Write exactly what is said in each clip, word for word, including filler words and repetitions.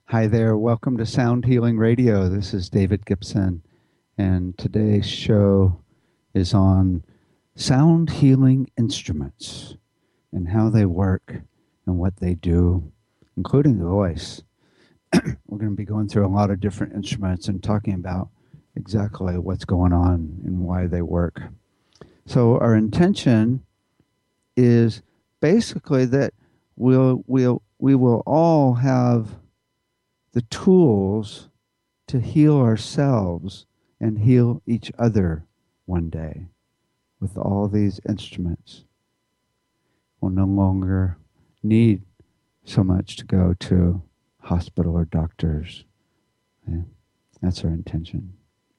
Hi there. Welcome to Sound Healing Radio. This is David Gibson, and today's show is on sound healing instruments and how they work and what they do, including the voice. We're going to be going through a lot of different instruments and talking about exactly what's going on and why they work. So our intention is basically that we'll, we'll, we will all have the tools to heal ourselves and heal each other one day with all these instruments. We'll no longer need so much to go to hospital or doctors. Yeah, that's our intention.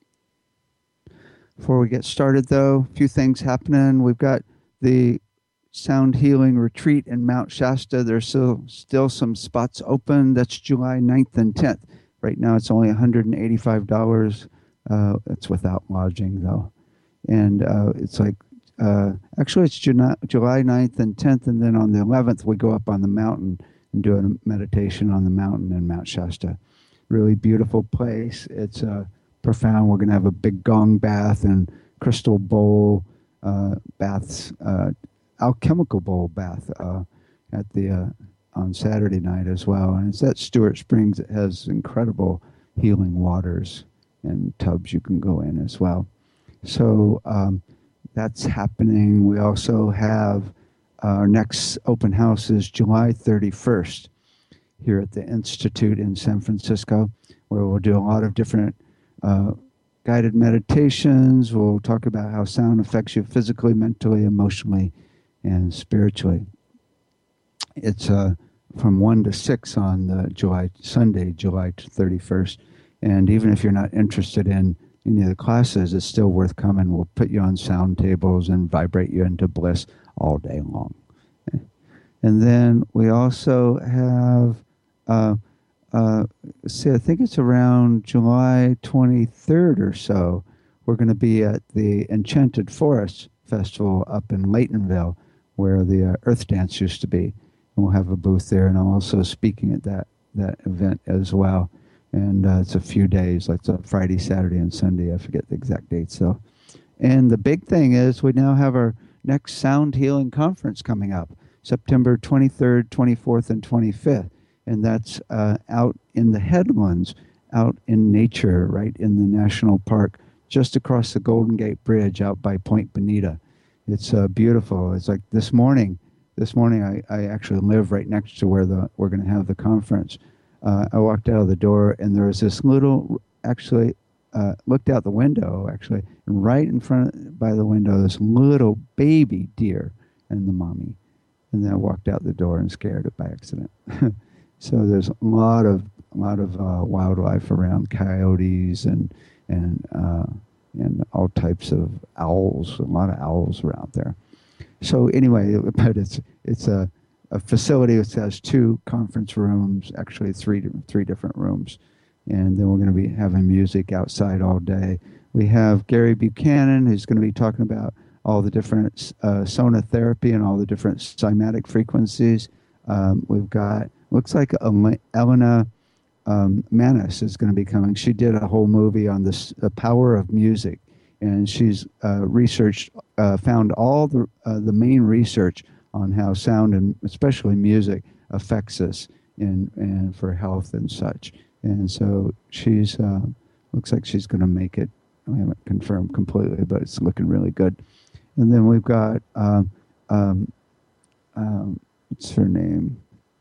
Before we get started, though, a few things happening. We've got the Sound Healing Retreat in Mount Shasta. There's still, still some spots open. That's July ninth and tenth. Right now it's only one hundred eighty-five dollars. Uh, it's without lodging, though. And uh, it's like, uh, actually it's July, July ninth and tenth, and then on the eleventh we go up on the mountain and do a meditation on the mountain in Mount Shasta. Really beautiful place. It's uh, profound. We're going to have a big gong bath and crystal bowl uh, baths, uh, alchemical bowl bath uh, at the uh, on Saturday night as well. And it's at Stewart Springs. It has incredible healing waters and tubs you can go in as well. So um, that's happening. We also have our next open house is July thirty-first here at the Institute in San Francisco, where we'll do a lot of different uh, guided meditations. We'll talk about how sound affects you physically, mentally, emotionally, and spiritually. It's uh, from one to six on the July Sunday, July thirty-first. And even if you're not interested in any of the classes, it's still worth coming. We'll put you on sound tables and vibrate you into bliss all day long. And then we also have, uh, uh, see, I think it's around July twenty-third or so, we're going to be at the Enchanted Forest Festival up in Laytonville, where the uh, Earth Dance used to be. And we'll have a booth there, and I'm also speaking at that, that event as well. And uh, it's a few days, like it's a Friday, Saturday, and Sunday. I forget the exact dates, though. And the big thing is we now have our next Sound Healing Conference coming up, September twenty-third, twenty-fourth, and twenty-fifth. And that's uh, out in the Headlands, out in nature, right in the national park, just across the Golden Gate Bridge out by Point Bonita. It's uh, beautiful. It's like this morning, this morning I, I actually live right next to where the we're going to have the conference. Uh, I walked out of the door, and there was this little, actually, uh, looked out the window, actually, and right in front, by the window, this little baby deer and the mommy. And then I walked out the door and scared it by accident. So there's a lot of, a lot of uh, wildlife around, coyotes and, and, uh, and all types of owls. A lot of owls are out there. So anyway, but it's, it's a, a facility that has two conference rooms, actually three three different rooms. And then we're going to be having music outside all day. We have Gary Buchanan, who's going to be talking about all the different uh, sonotherapy and all the different cymatic frequencies. Um, we've got, looks like Elena um, Manis is going to be coming. She did a whole movie on this, the power of music. And she's uh, researched, uh, found all the uh, the main research on how sound and especially music affects us in, and for health and such. And so she's, uh, looks like she's going to make it. I haven't confirmed completely, but it's looking really good. And then we've got, um, um, um, what's her name?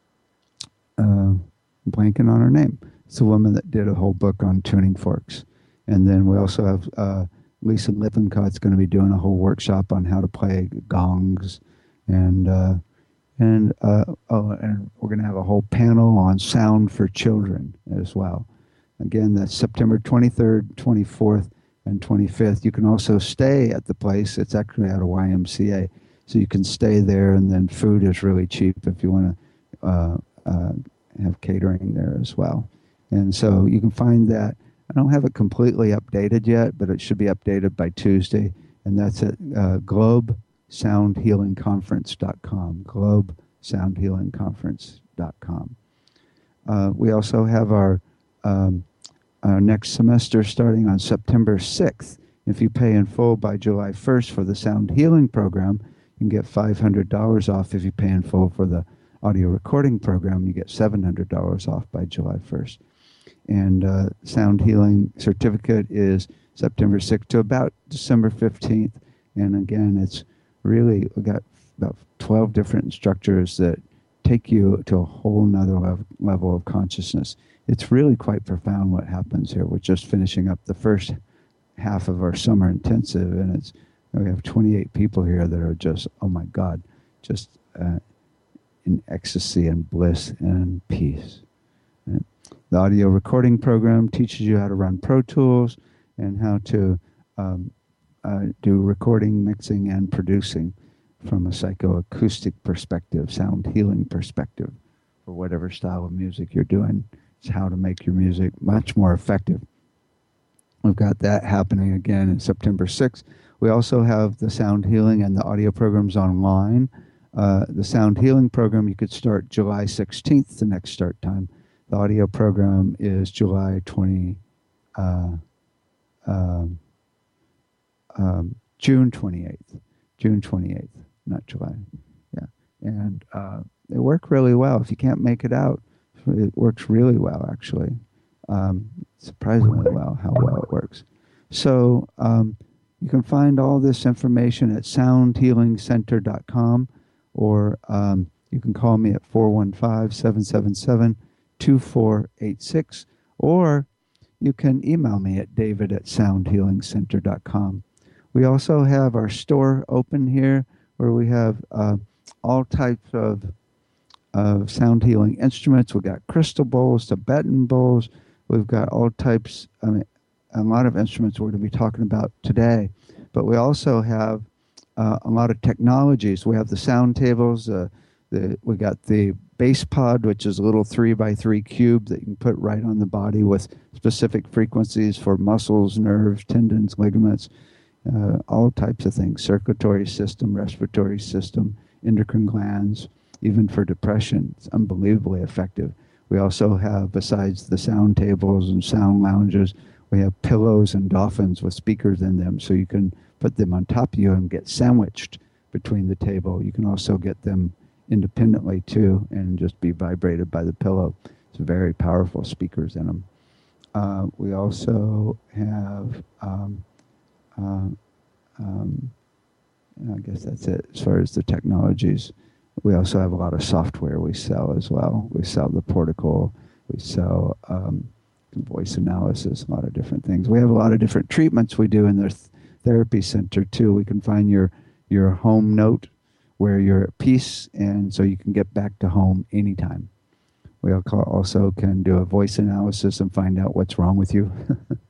Uh, blanking on her name. It's a woman that did a whole book on tuning forks. And then we also have uh, Lisa Lippincott going to be doing a whole workshop on how to play gongs. And uh, and uh, oh, and we're going to have a whole panel on sound for children as well. Again, that's September twenty-third, twenty-fourth, and twenty-fifth. You can also stay at the place. It's actually at a Y M C A, so you can stay there. And then food is really cheap if you want to uh, uh, have catering there as well. And so you can find that. I don't have it completely updated yet, but it should be updated by Tuesday. And that's at uh, Globe. sound healing conference dot com, globe sound healing conference dot com. Uh, we also have our, um, our next semester starting on September sixth. If you pay in full by July first for the sound healing program, you can get five hundred dollars off. If you pay in full for the audio recording program, you get seven hundred dollars off by July first. And uh, sound healing certificate is September sixth to about December fifteenth. And again, it's really, we got about twelve different instructors that take you to a whole nother lev- level of consciousness. It's really quite profound what happens here. We're just finishing up the first half of our summer intensive, and it's we have twenty-eight people here that are just, oh my God, just uh, in ecstasy and bliss and peace. And the audio recording program teaches you how to run Pro Tools and how to um, uh, do recording, mixing, and producing from a psychoacoustic perspective, sound healing perspective, for whatever style of music you're doing. It's how to make your music much more effective. We've got that happening again in September sixth. We also have the sound healing and the audio programs online. Uh, the sound healing program, you could start July sixteenth, the next start time. The audio program is July twentieth, uh, um, um, June twenty-eighth. June twenty-eighth, not July. Yeah. And uh, they work really well. If you can't make it out, it works really well, actually. Um, surprisingly well, how well it works. So um, you can find all this information at sound healing center dot com, or um, you can call me at four one five, seven seven seven, two four eight six, or you can email me at david at sound healing center dot com. We also have our store open here where we have uh, all types of, of sound healing instruments. We've got crystal bowls, Tibetan bowls. We've got all types, I mean, a lot of instruments we're going to be talking about today. But we also have uh, a lot of technologies. We have the sound tables. Uh, the, we got the bass pod, which is a little three by three cube that you can put right on the body with specific frequencies for muscles, nerves, tendons, ligaments, uh, all types of things, circulatory system, respiratory system, endocrine glands, even for depression. It's unbelievably effective. We also have, besides the sound tables and sound lounges, we have pillows and dolphins with speakers in them, so you can put them on top of you and get sandwiched between the table. You can also get them independently too and just be vibrated by the pillow. It's very powerful speakers in them. Uh, we also have, um, uh, um, I guess that's it as far as the technologies. We also have a lot of software we sell as well. We sell the Portico, we sell um, voice analysis, a lot of different things. We have a lot of different treatments we do in the th- therapy center too. We can find your your home note where you're at peace, and so you can get back to home anytime. We also can do a voice analysis and find out what's wrong with you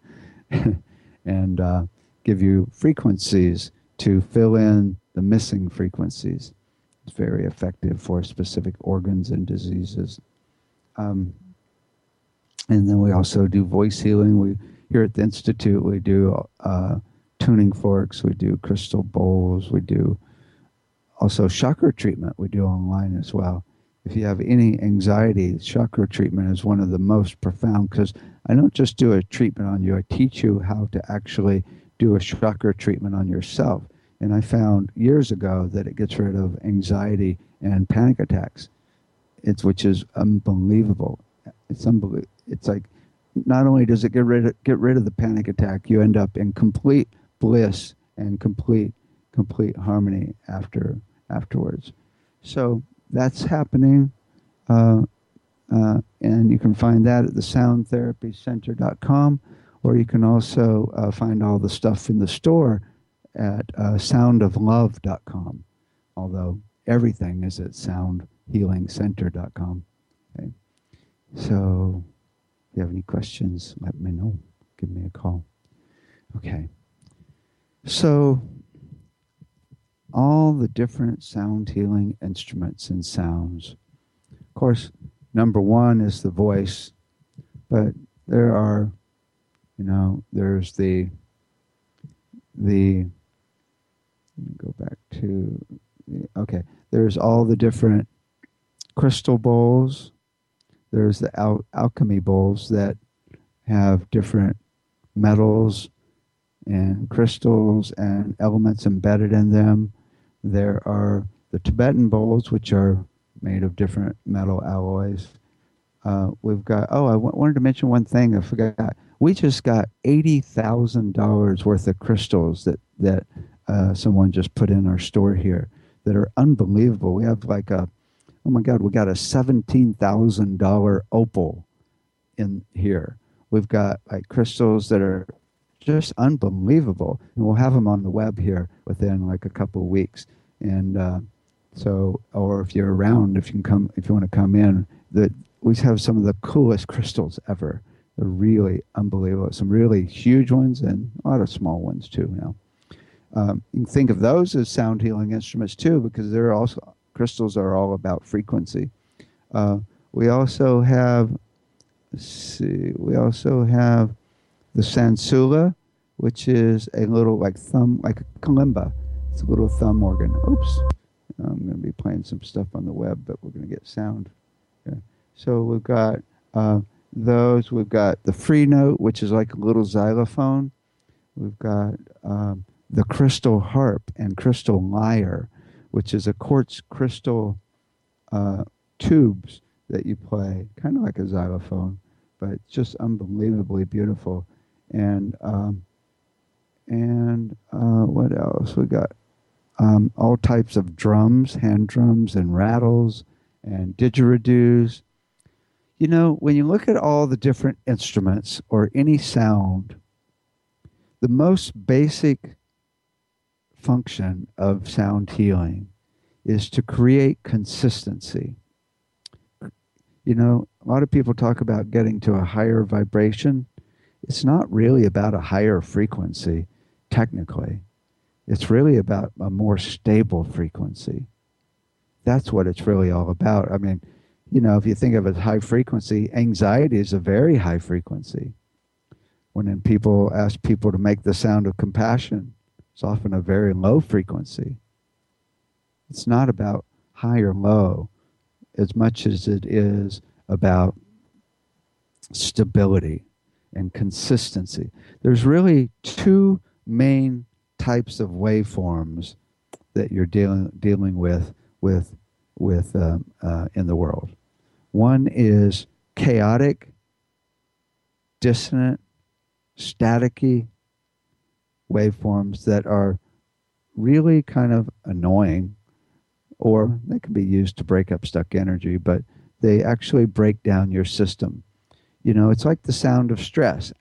and uh, give you frequencies to fill in the missing frequencies. It's very effective for specific organs and diseases. Um, and then we also do voice healing. We here at the Institute, we do uh, tuning forks, we do crystal bowls, we do also chakra treatment we do online as well. If you have any anxiety, chakra treatment is one of the most profound, because I don't just do a treatment on you, I teach you how to actually do a chakra treatment on yourself. And I found years ago that it gets rid of anxiety and panic attacks. It's which is unbelievable. It's unbelievable. It's like not only does it get rid of, get rid of the panic attack, you end up in complete bliss and complete complete harmony after afterwards. So that's happening, uh, uh, and you can find that at the sound therapy center dot com, or you can also uh, find all the stuff in the store at uh, sound of love dot com, although everything is at sound healing center dot com. Okay. So if you have any questions, let me know. Give me a call. Okay. So all the different sound healing instruments and sounds. Of course, number one is the voice, but there are, you know, there's the, the, let me go back to, the, okay, there's all the different crystal bowls, There's the al- alchemy bowls that have different metals and crystals and elements embedded in them. There are the Tibetan bowls, which are made of different metal alloys. Uh, we've got, oh, I w- wanted to mention one thing. I forgot. We just got eighty thousand dollars worth of crystals that, that uh, someone just put in our store here that are unbelievable. We have like a, oh my God, we got a seventeen thousand dollars opal in here. We've got like crystals that are just unbelievable, and we'll have them on the web here within like a couple of weeks. And uh, so, or if you're around, if you can come, if you want to come in, that we have some of the coolest crystals ever. They're really unbelievable. Some really huge ones and a lot of small ones too. Now, um, you can think of those as sound healing instruments too, because they're also crystals are all about frequency. Uh, we also have, let's see, we also have the sansula, which is a little like thumb, like a kalimba. It's a little thumb organ. Oops. I'm going to be playing some stuff on the web, but we're going to get sound. Okay. So we've got uh, those. We've got the free note, which is like a little xylophone. We've got um, the crystal harp and crystal lyre, which is a quartz crystal uh, tubes that you play, kind of like a xylophone, but just unbelievably beautiful. And um, and uh, what else? We got um, all types of drums, hand drums, and rattles, and didgeridoos. You know, when you look at all the different instruments or any sound, the most basic function of sound healing is to create consistency. You know, a lot of people talk about getting to a higher vibration. It's not really about a higher frequency, technically. It's really about a more stable frequency. That's what it's really all about. I mean, you know, if you think of it as high frequency, anxiety is a very high frequency. When then people ask people to make the sound of compassion, it's often a very low frequency. It's not about high or low as much as it is about stability and consistency. There's really two main types of waveforms that you're dealing dealing with with with um, uh, in the world. One is chaotic, dissonant, staticky waveforms that are really kind of annoying, or they can be used to break up stuck energy, but they actually break down your system. You know, it's like the sound of stress,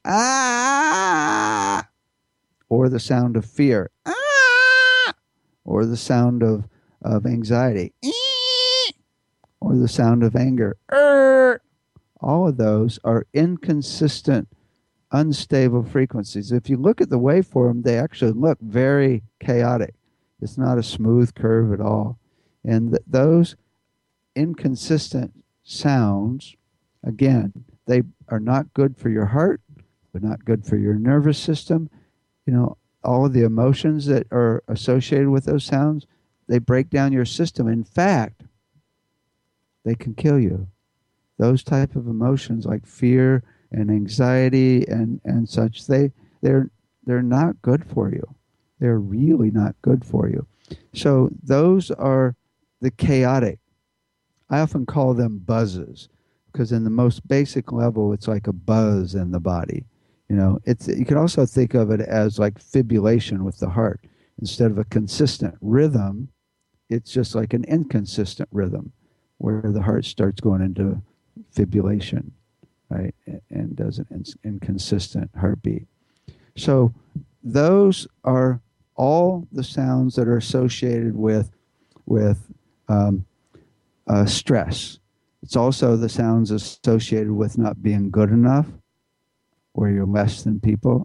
ah, or the sound of fear, ah, or the sound of, of anxiety, ee, or the sound of anger. Er. All of those are inconsistent, unstable frequencies. If you look at the waveform, they actually look very chaotic. It's not a smooth curve at all. And th- those inconsistent sounds, again, they are not good for your heart. They're not good for your nervous system. You know, all of the emotions that are associated with those sounds, they break down your system. In fact, they can kill you. Those type of emotions like fear and anxiety and, and such, they, they're, they're not good for you. They're really not good for you. So those are the chaotic. I often call them buzzes because in the most basic level, it's like a buzz in the body. You know, it's, you can also think of it as like fibrillation with the heart. Instead of a consistent rhythm, it's just like an inconsistent rhythm where the heart starts going into fibrillation, right, and does an inconsistent heartbeat. So those are all the sounds that are associated with with um, uh, stress. It's also the sounds associated with not being good enough, where you're less than people,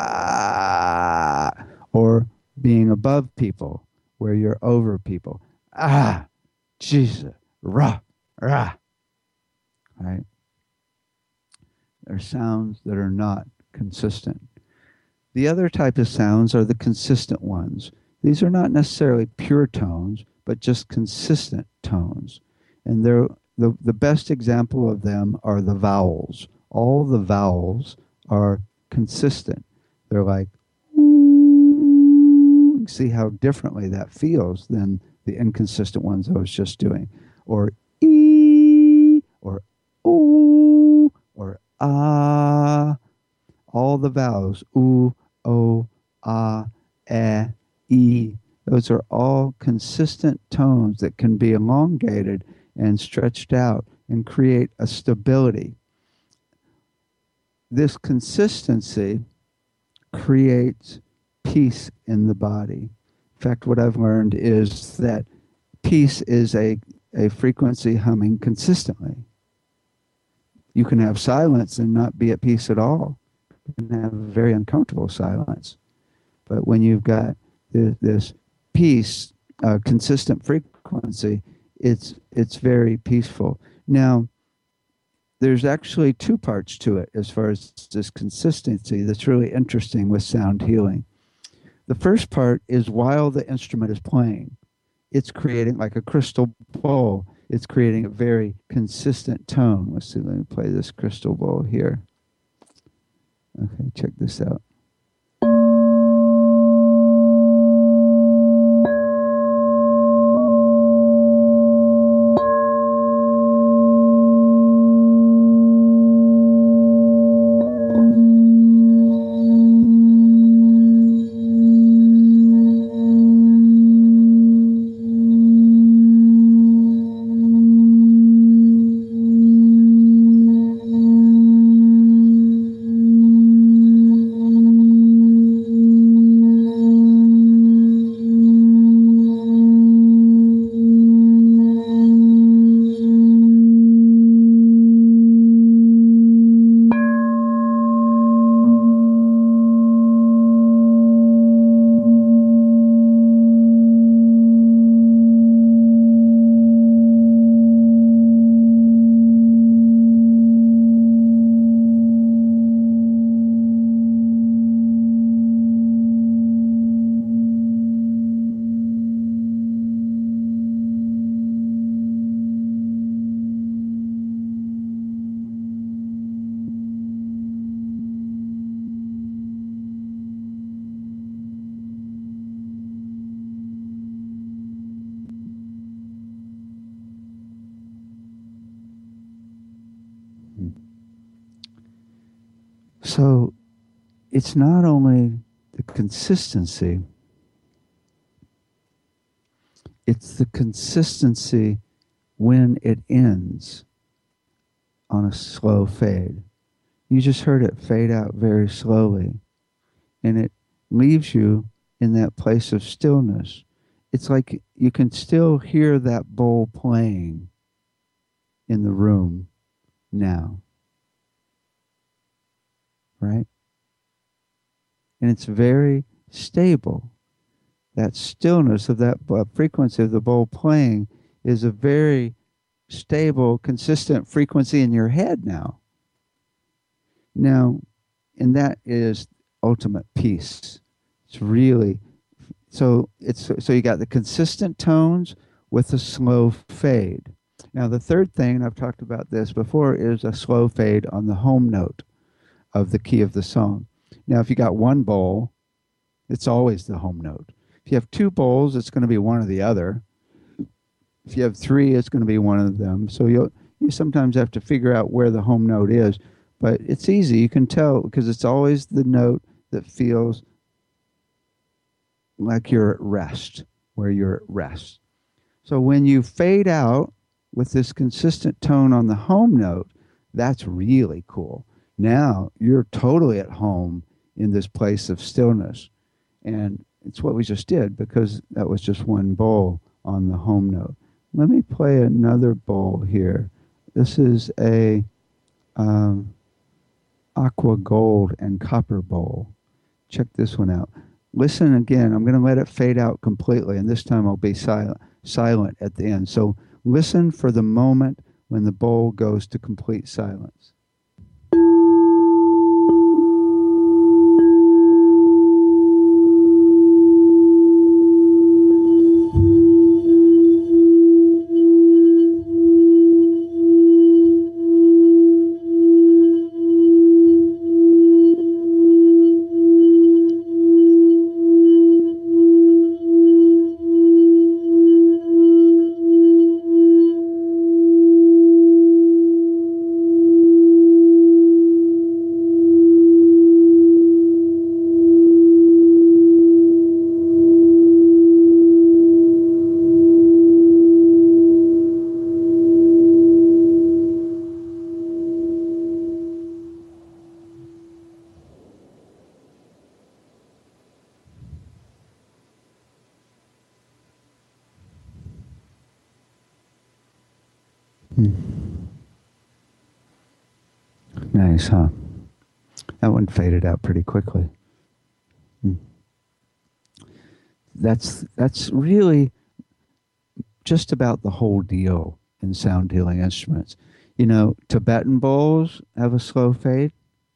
ah, or being above people, where you're over people, ah, Jesus, rah, rah, right? They're sounds that are not consistent. The other type of sounds are the consistent ones. These are not necessarily pure tones, but just consistent tones. And they're the, the best example of them are the vowels. All the vowels are consistent. They're like, see how differently that feels than the inconsistent ones I was just doing. Or E, or O, or Ah. All the vowels, oo, o, ah, eh, e. Those are all consistent tones that can be elongated and stretched out and create a stability. This consistency creates peace in the body. In fact, what I've learned is that peace is a, a frequency humming consistently. You can have silence and not be at peace at all. You can have very uncomfortable silence. But when you've got this, this peace, uh, consistent frequency, it's it's very peaceful. Now, there's actually two parts to it as far as this consistency that's really interesting with sound healing. The first part is while the instrument is playing, it's creating like a crystal bowl. It's creating a very consistent tone. Let's see, let me play this crystal bowl here. Okay, check this out. So it's not only the consistency, it's the consistency when it ends on a slow fade. You just heard it fade out very slowly, and it leaves you in that place of stillness. It's like you can still hear that bowl playing in the room now, right? And it's very stable. That stillness of that frequency of the bowl playing is a very stable, consistent frequency in your head now. Now, and that is ultimate peace. It's really, so it's so you got the consistent tones with a slow fade. Now, the third thing, and I've talked about this before, is a slow fade on the home note of the key of the song. Now, if you got one bowl, it's always the home note. If you have two bowls, it's going to be one or the other. If you have three, it's going to be one of them. So you you sometimes have to figure out where the home note is, but it's easy. You can tell because it's always the note that feels like you're at rest, where you're at rest. So when you fade out with this consistent tone on the home note, that's really cool. Now you're totally at home in this place of stillness. And it's what we just did because that was just one bowl on the home note. Let me play another bowl here. This is a um, aqua gold and copper bowl. Check this one out. Listen again. I'm going to let it fade out completely, and this time I'll be silent, silent at the end. So listen for the moment when the bowl goes to complete silence. Hmm. Nice, huh? That one faded out pretty quickly. Hmm. That's that's really just about the whole deal in sound healing instruments. You know, Tibetan bowls have a slow fade.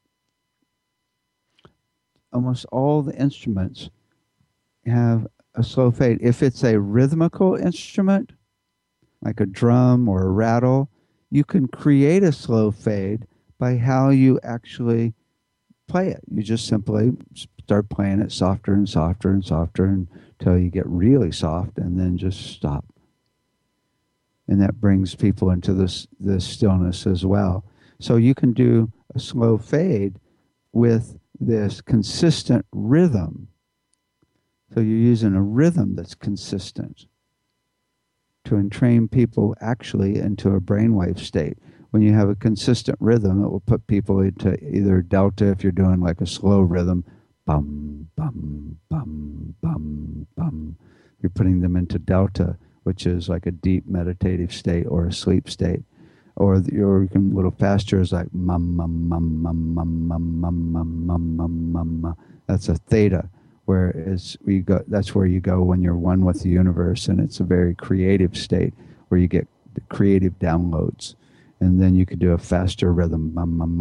Almost all the instruments have a slow fade. If it's a rhythmical instrument, like a drum or a rattle, you can create a slow fade by how you actually play it. You just simply start playing it softer and softer and softer until you get really soft and then just stop. And that brings people into this this stillness as well. So you can do a slow fade with this consistent rhythm. So you're using a rhythm that's consistent to entrain people actually into a brainwave state. When you have a consistent rhythm, it will put people into either delta if you're doing like a slow rhythm, bum, bum, bum, bum, bum. You're putting them into delta, which is like a deep meditative state or a sleep state. Or, or you can a little faster is like mum, mum, mum, mum, mum, mum, mum, mum, mum, mum, mum. That's a theta. Whereas we go, that's where you go when you're one with the universe, and it's a very creative state where you get creative downloads, and then you could do a faster rhythm,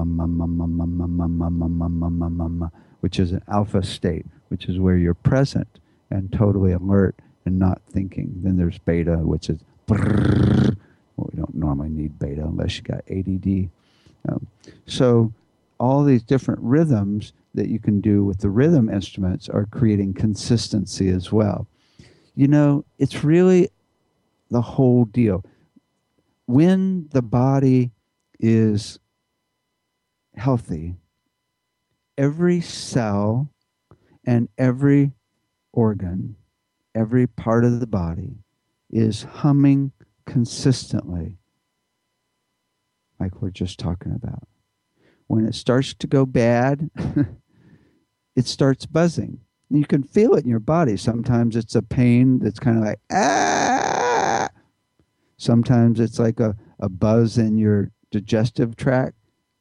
which is an alpha state, which is where you're present and totally alert and not thinking. Then there's beta, which is well, we don't normally need beta unless you got A D D. Um, so all these different rhythms that you can do with the rhythm instruments are creating consistency as well. You know, it's really the whole deal. When the body is healthy, every cell and every organ, every part of the body is humming consistently, like we're just talking about. When it starts to go bad, it starts buzzing. You can feel it in your body. Sometimes it's a pain that's kind of like, ah. Sometimes it's like a, a buzz in your digestive tract.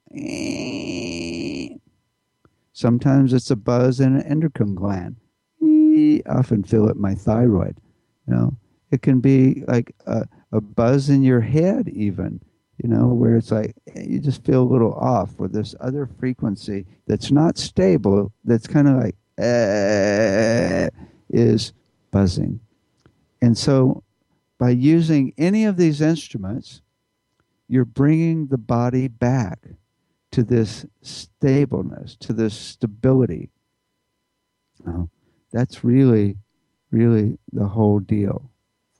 Sometimes it's a buzz in an endocrine gland. I often feel it in my thyroid. You know, it can be like a, a buzz in your head even, you know, where it's like you just feel a little off with this other frequency that's not stable, that's kind of like uh, is buzzing. And so by using any of these instruments, you're bringing the body back to this stableness, to this stability. Now, that's really, really the whole deal,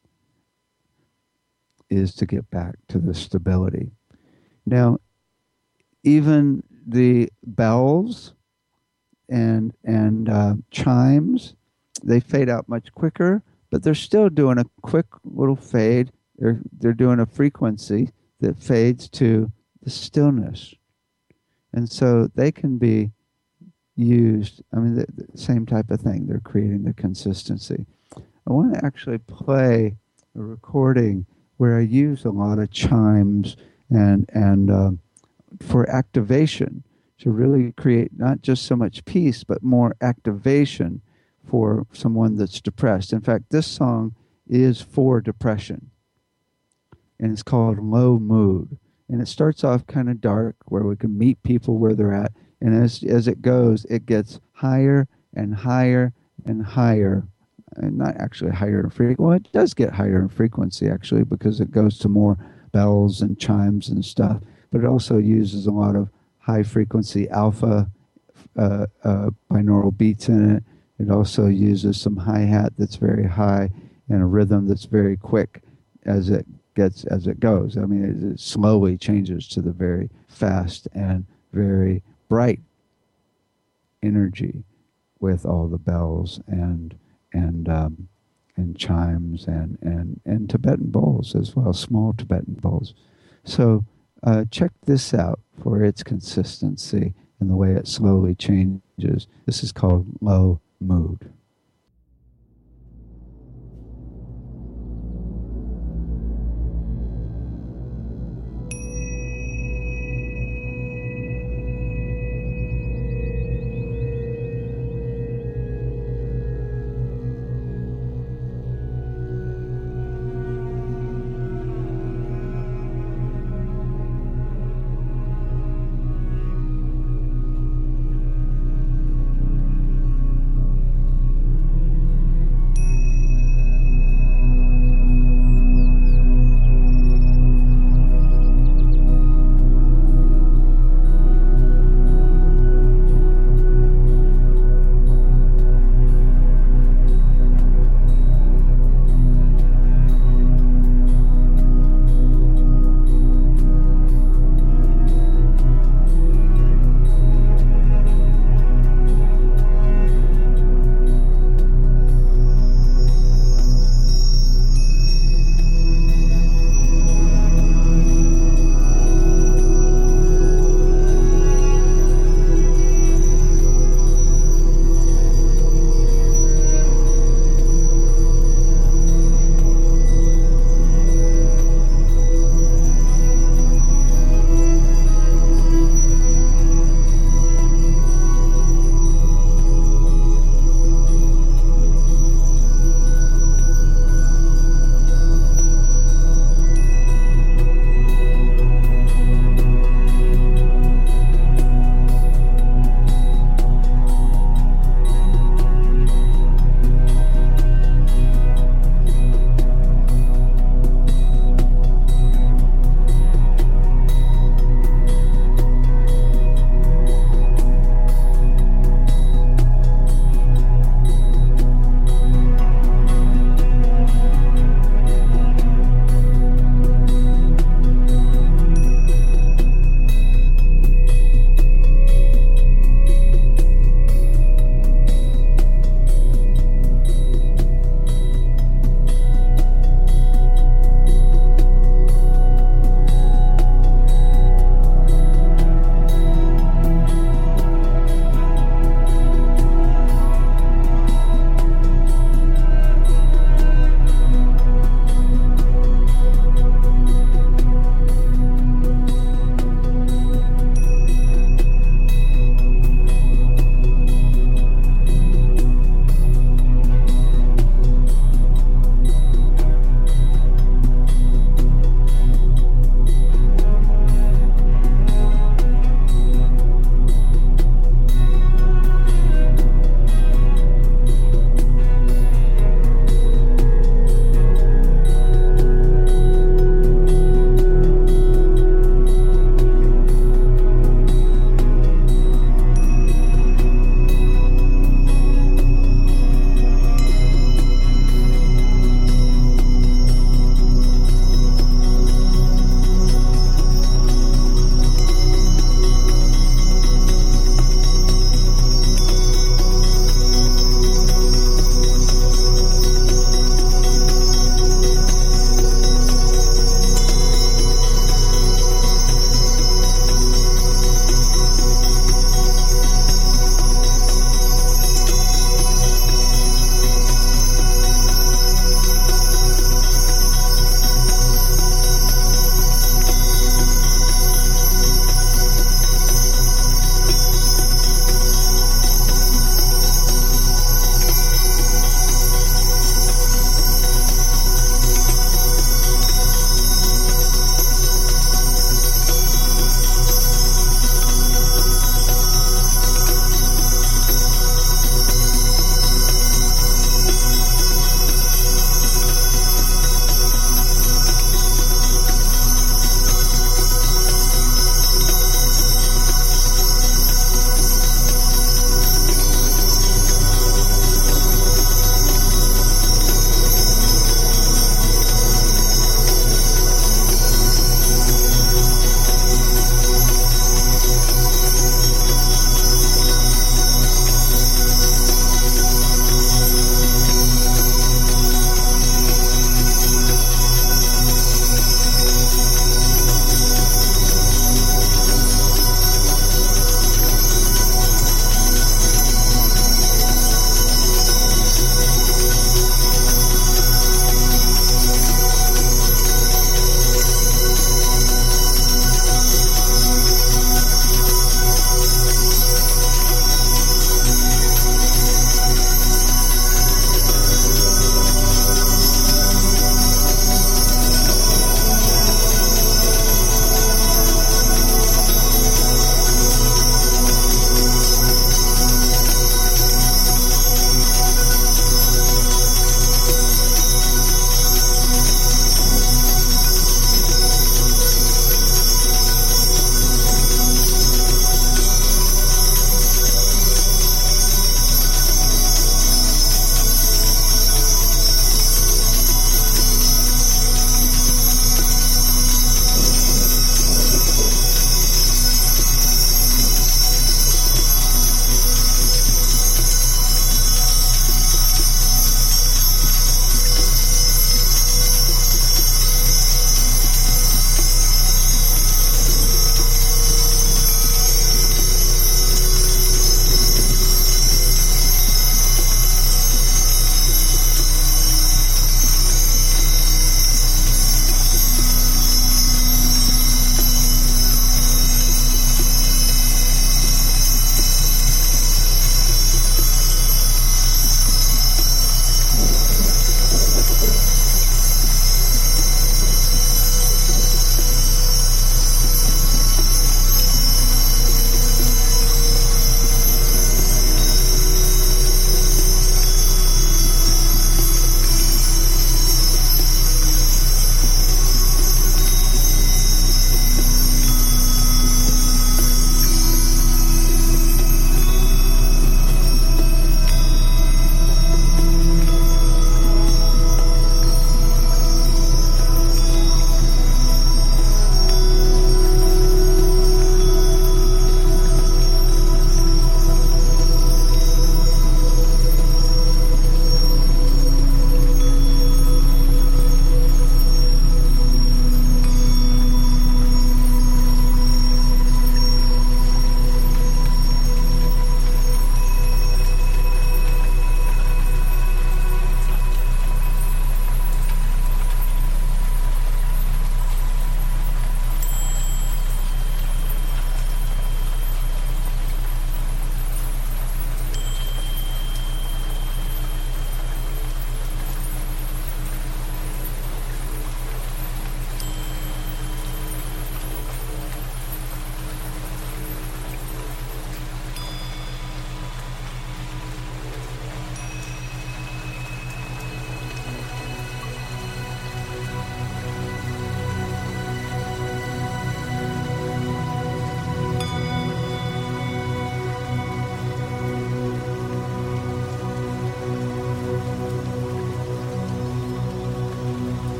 is to get back to the stability. Now, even the bells and and uh, chimes, they fade out much quicker, but they're still doing a quick little fade. They're they're doing a frequency that fades to the stillness, and so they can be used. I mean, the, the same type of thing. They're creating the consistency. I want to actually play a recording where I use a lot of chimes and and uh, for activation, to really create not just so much peace but more activation for someone that's depressed. In fact, this song is for depression, and it's called Low Mood. And it starts off kind of dark, where we can meet people where they're at, and as as it goes, it gets higher and higher and higher, and not actually higher in frequency. Well, it does get higher in frequency actually, because it goes to more bells and chimes and stuff. But it also uses a lot of high frequency alpha uh, uh, binaural beats in it. It also uses some hi hat that's very high and a rhythm that's very quick as it gets as it goes. I mean, it, it slowly changes to the very fast and very bright energy with all the bells and and um, and chimes and, and and Tibetan bowls as well, small Tibetan bowls. So uh, check this out for its consistency and the way it slowly changes. This is called Low Mood.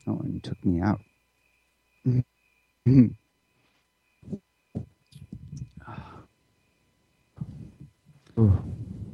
Oh, and it took me out. Ooh.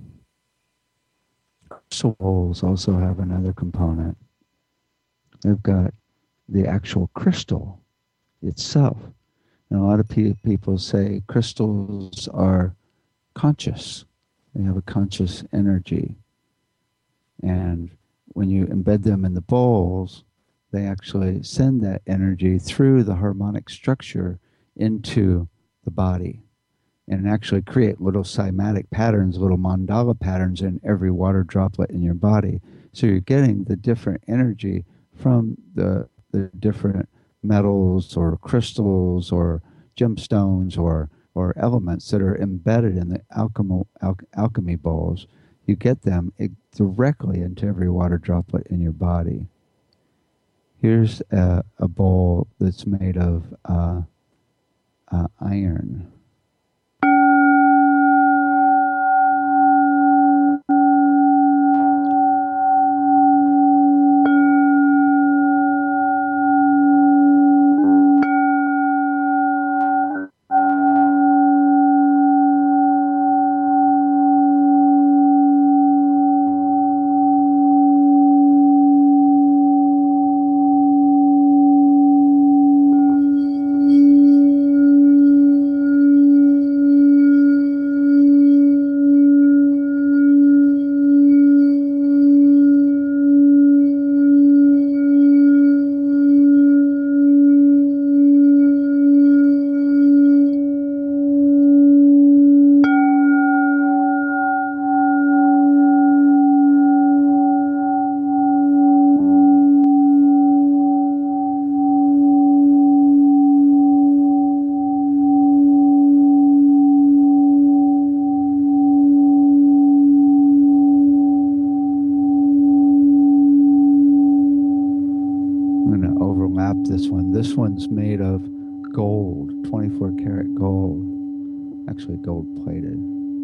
Crystal bowls also have another component. They've got the actual crystal itself. And a lot of pe- people say crystals are conscious. They have a conscious energy. And when you embed them in the bowls, they actually send that energy through the harmonic structure into the body and actually create little cymatic patterns, little mandala patterns in every water droplet in your body. So you're getting the different energy from the, the different metals or crystals or gemstones or, or elements that are embedded in the alchemy, al- alchemy bowls. You get them directly into every water droplet in your body. Here's a, a bowl that's made of uh, uh, iron. I'm going to overlap this one. This one's made of gold, twenty-four karat gold, actually gold plated.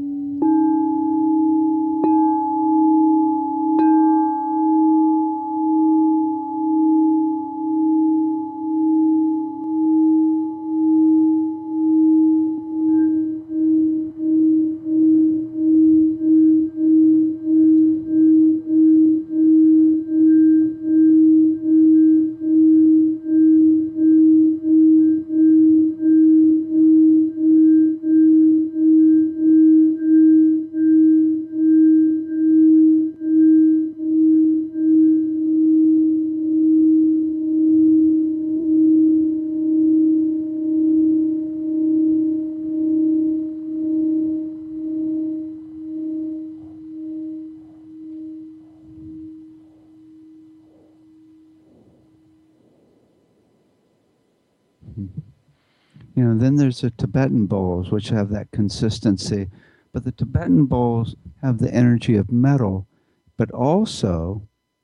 You know, then there's the Tibetan bowls, which have that consistency. But the Tibetan bowls have the energy of metal, but also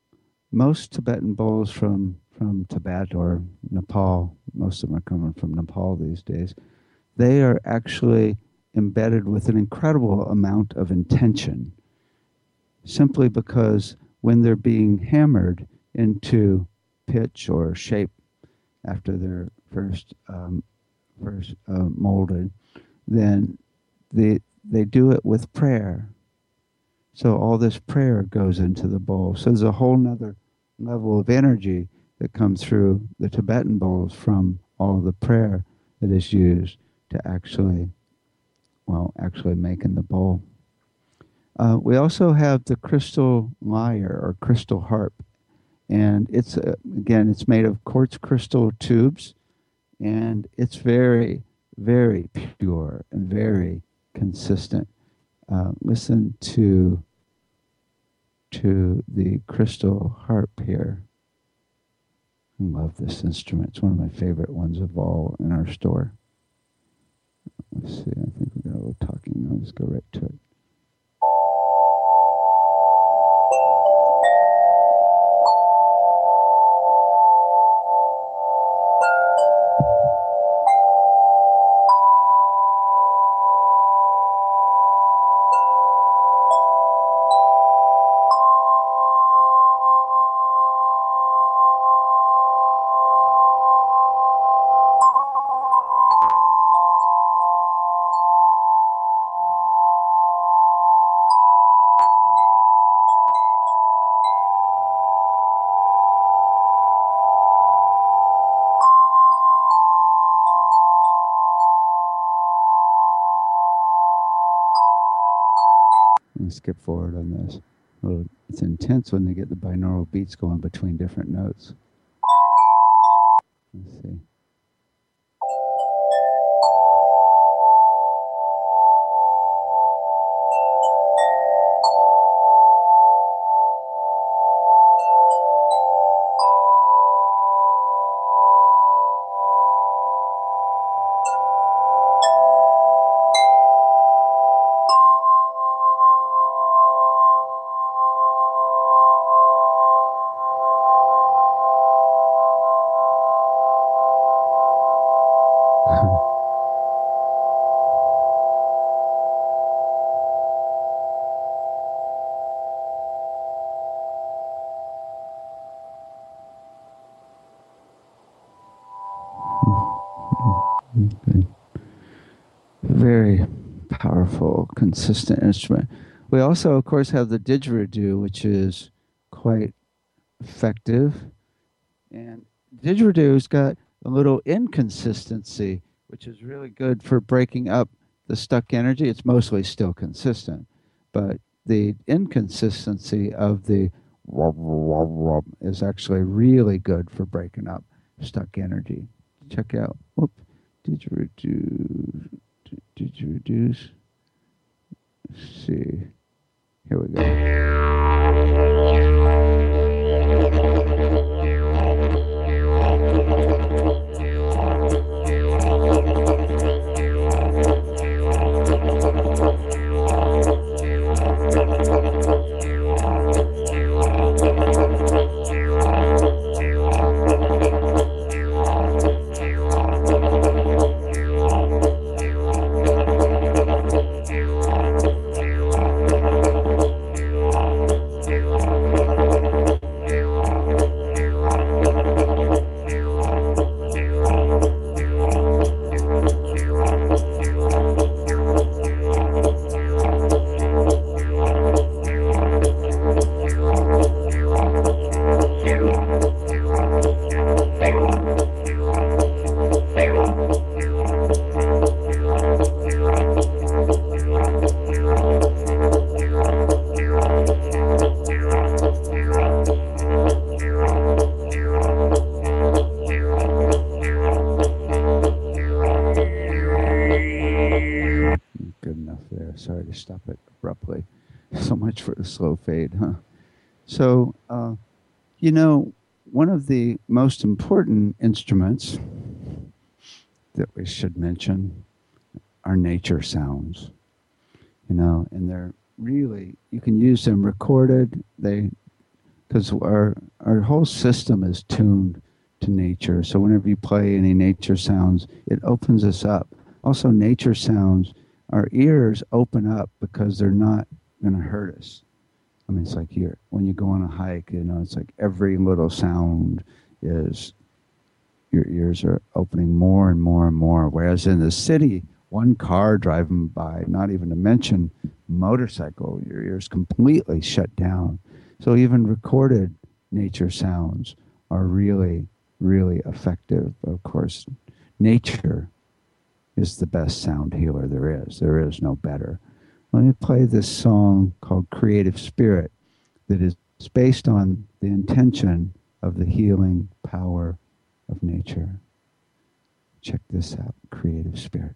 most Tibetan bowls from, from Tibet or Nepal, most of them are coming from Nepal these days, they are actually embedded with an incredible amount of intention, simply because when they're being hammered into pitch or shape after they're first um, first uh, molded, then they they do it with prayer. So all this prayer goes into the bowl. So there's a whole nother level of energy that comes through the Tibetan bowls from all the prayer that is used to actually, well, actually making the bowl. Uh, we also have the crystal lyre or crystal harp, and it's uh, again it's made of quartz crystal tubes, and it's very, very pure and very consistent. Uh, listen to to the crystal harp here. I love this instrument. It's one of my favorite ones of all in our store. Let's see. I think we got a little talking. I'll just go right to it. to skip forward on this. Well, it's intense when they get the binaural beats going between different notes. Let's see. Good. Very powerful, consistent instrument. We also, of course, have the didgeridoo, which is quite effective. And didgeridoo's got a little inconsistency, which is really good for breaking up the stuck energy. It's mostly still consistent, but the inconsistency of the wub, wub, wub is actually really good for breaking up stuck energy. Check out, whoop, didgeridoo, didgeridoos. Let's see, here we go. Sorry to stop it abruptly. So much for the slow fade, huh? So, uh, you know, one of the most important instruments that we should mention are nature sounds. You know, and they're really, you can use them recorded, they, because our, our whole system is tuned to nature. So whenever you play any nature sounds, it opens us up. Also, nature sounds, our ears open up because they're not going to hurt us. I mean, it's like you're, when you go on a hike, you know, it's like every little sound is, your ears are opening more and more and more. Whereas in the city, one car driving by, not even to mention motorcycle, your ears completely shut down. So even recorded nature sounds are really, really effective. Of course, nature is the best sound healer there is. There is no better. Let me play this song called Creative Spirit that is based on the intention of the healing power of nature. Check this out, Creative Spirit.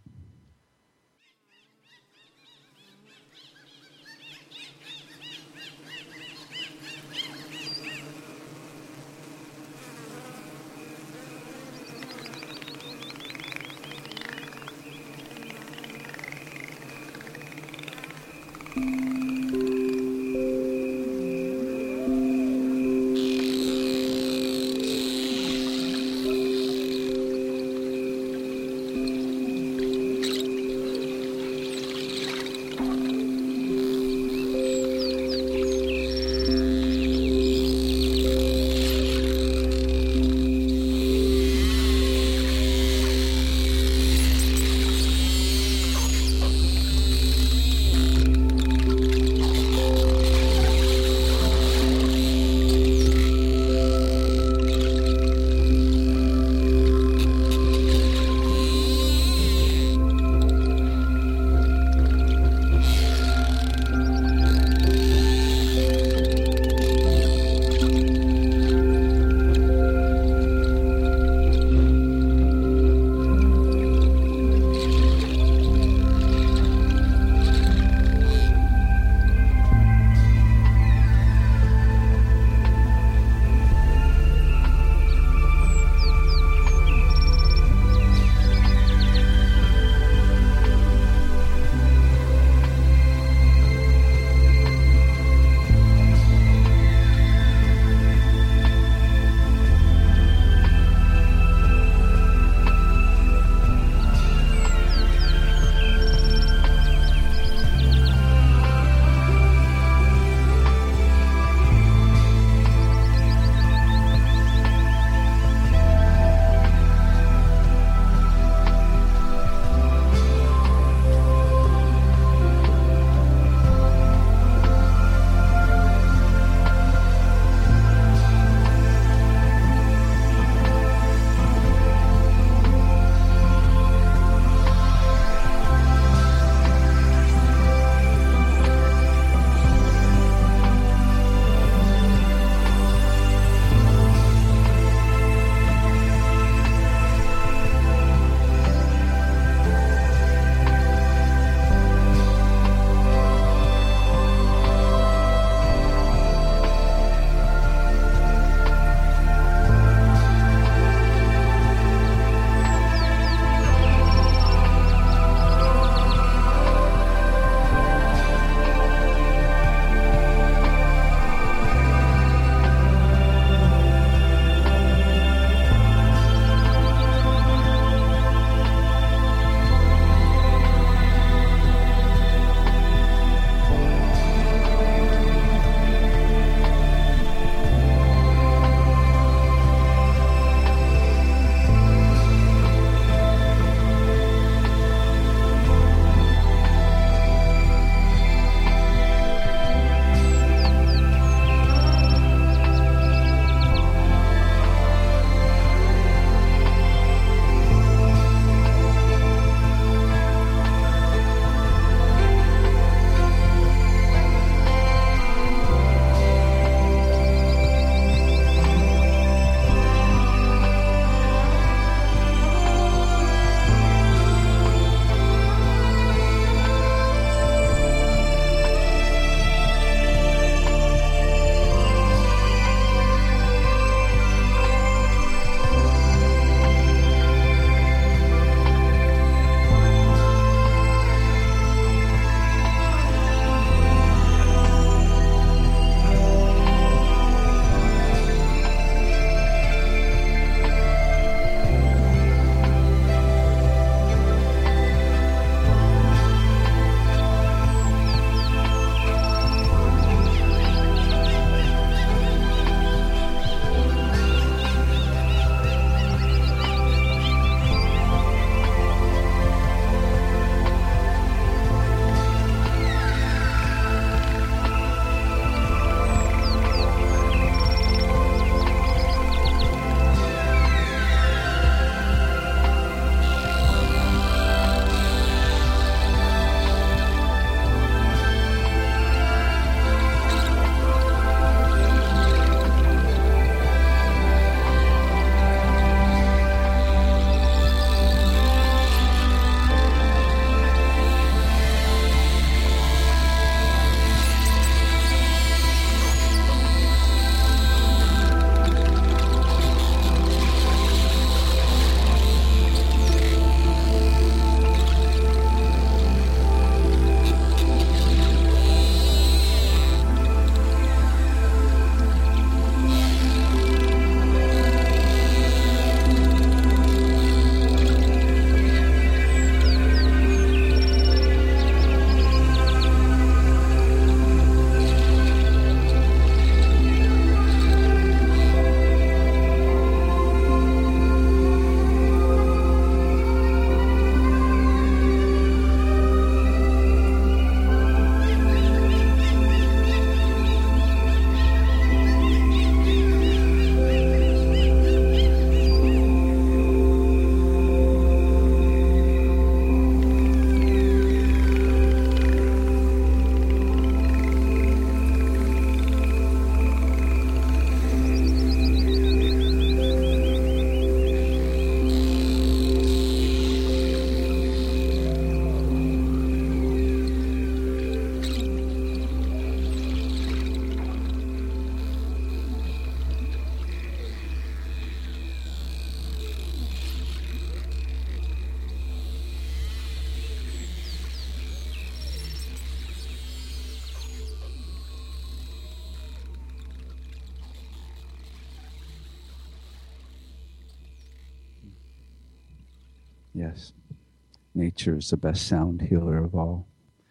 Yes. Nature is the best sound healer of all.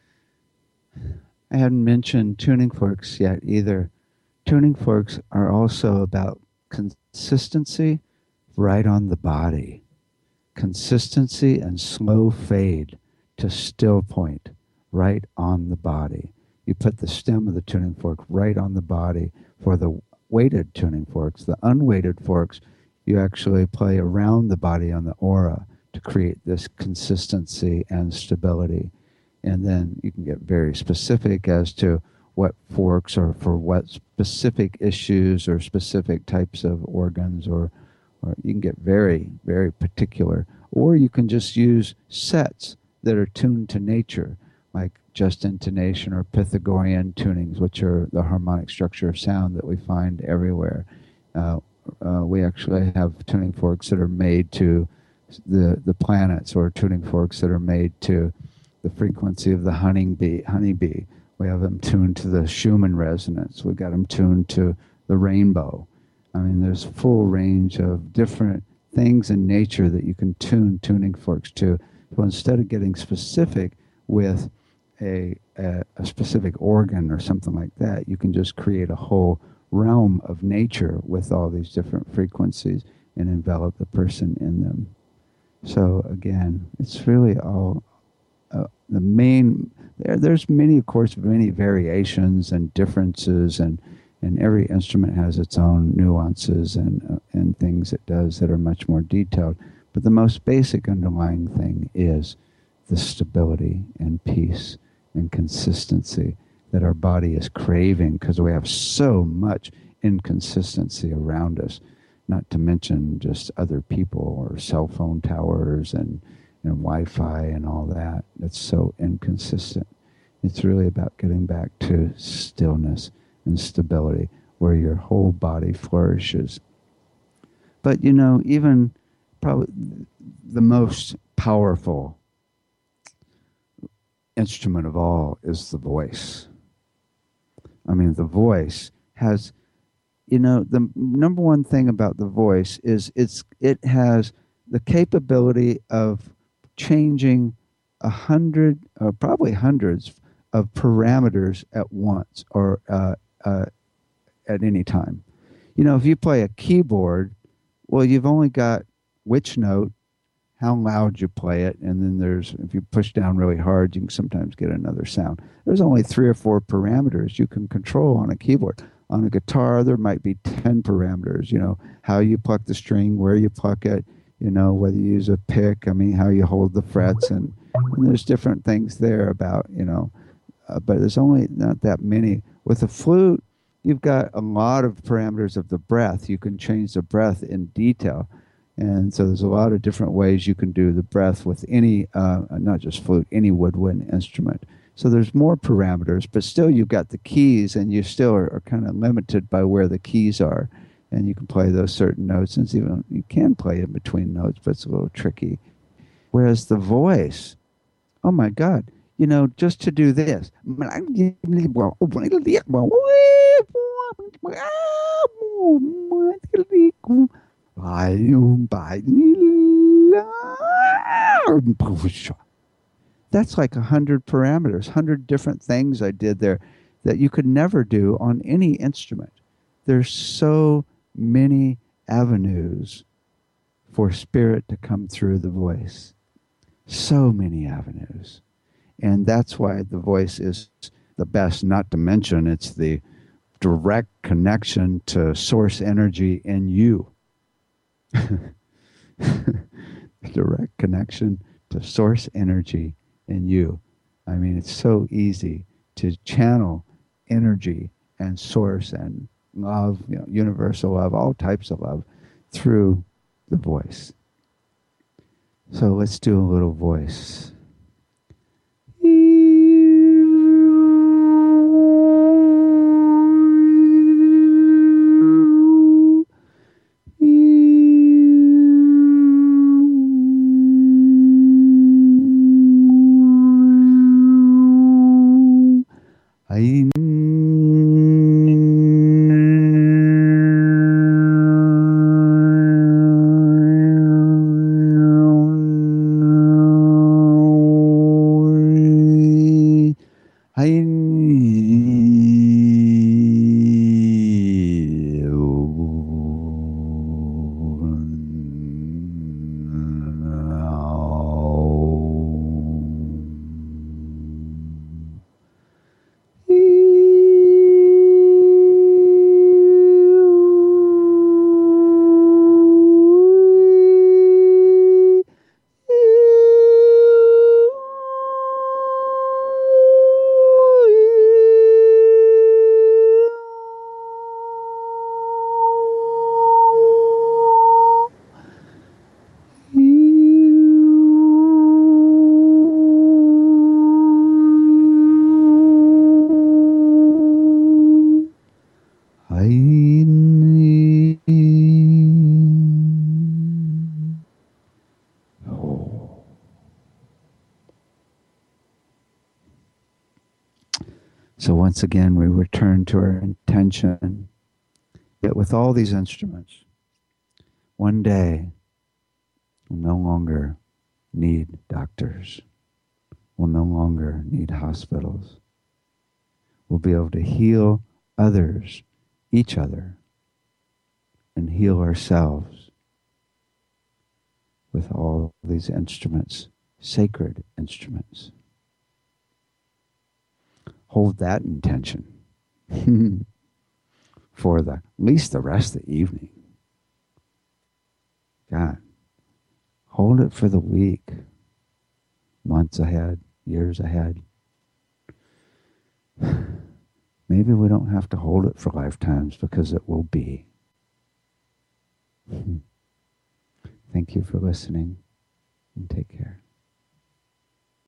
I hadn't mentioned tuning forks yet either. Tuning forks are also about consistency right on the body. Consistency and slow fade to still point right on the body. You put the stem of the tuning fork right on the body. For the weighted tuning forks, the unweighted forks, you actually play around the body on the aura to create this consistency and stability. And then you can get very specific as to what forks are for what specific issues or specific types of organs, or, or you can get very, very particular. Or you can just use sets that are tuned to nature, like just intonation or Pythagorean tunings, which are the harmonic structure of sound that we find everywhere. Uh, uh, we actually have tuning forks that are made to the, the planets, or tuning forks that are made to the frequency of the honeybee. honeybee. We have them tuned to the Schumann resonance. We've got them tuned to the rainbow. I mean, there's a full range of different things in nature that you can tune tuning forks to. So instead of getting specific with a, a, a specific organ or something like that, you can just create a whole realm of nature with all these different frequencies and envelop the person in them. So again, it's really all uh, the main, there, there's many, of course, many variations and differences, and, and every instrument has its own nuances and, uh, and things it does that are much more detailed. But the most basic underlying thing is the stability and peace and consistency that our body is craving, because we have so much inconsistency around us, not to mention just other people or cell phone towers and, and Wi-Fi and all that. That's so inconsistent. It's really about getting back to stillness and stability where your whole body flourishes. But, you know, even probably the most powerful instrument of all is the voice. I mean, the voice has, you know, the number one thing about the voice is it's it has the capability of changing a hundred, or probably hundreds of parameters at once, or uh, uh, at any time. You know, if you play a keyboard, well, you've only got which note, how loud you play it, and then there's, if you push down really hard, you can sometimes get another sound. There's only three or four parameters you can control on a keyboard. On a guitar, there might be ten parameters, you know, how you pluck the string, where you pluck it, you know, whether you use a pick, I mean, how you hold the frets, and, and there's different things there about, you know, uh, but there's only not that many. With a flute, you've got a lot of parameters of the breath. You can change the breath in detail. And so there's a lot of different ways you can do the breath with any, uh, not just flute, any woodwind instrument. So there's more parameters, but still you've got the keys, and you still are, are kind of limited by where the keys are. And you can play those certain notes, and even you can play in between notes, but it's a little tricky. Whereas the voice, oh my God, you know, just to do this. That's like a hundred parameters, hundred different things I did there that you could never do on any instrument. There's so many avenues for spirit to come through the voice. So many avenues. And that's why the voice is the best, not to mention it's the direct connection to source energy in you. Direct connection to source energy in you. I mean, it's so easy to channel energy and source and love, you know, universal love, all types of love through the voice. So let's do a little voice. I So once again, we return to our intention. Yet with all these instruments, one day we'll no longer need doctors. We'll no longer need hospitals. We'll be able to heal others, each other, and heal ourselves with all these instruments, sacred instruments. Hold that intention for the at least the rest of the evening. God, hold it for the week, months ahead, years ahead. Maybe we don't have to hold it for lifetimes because it will be. Thank you for listening and take care.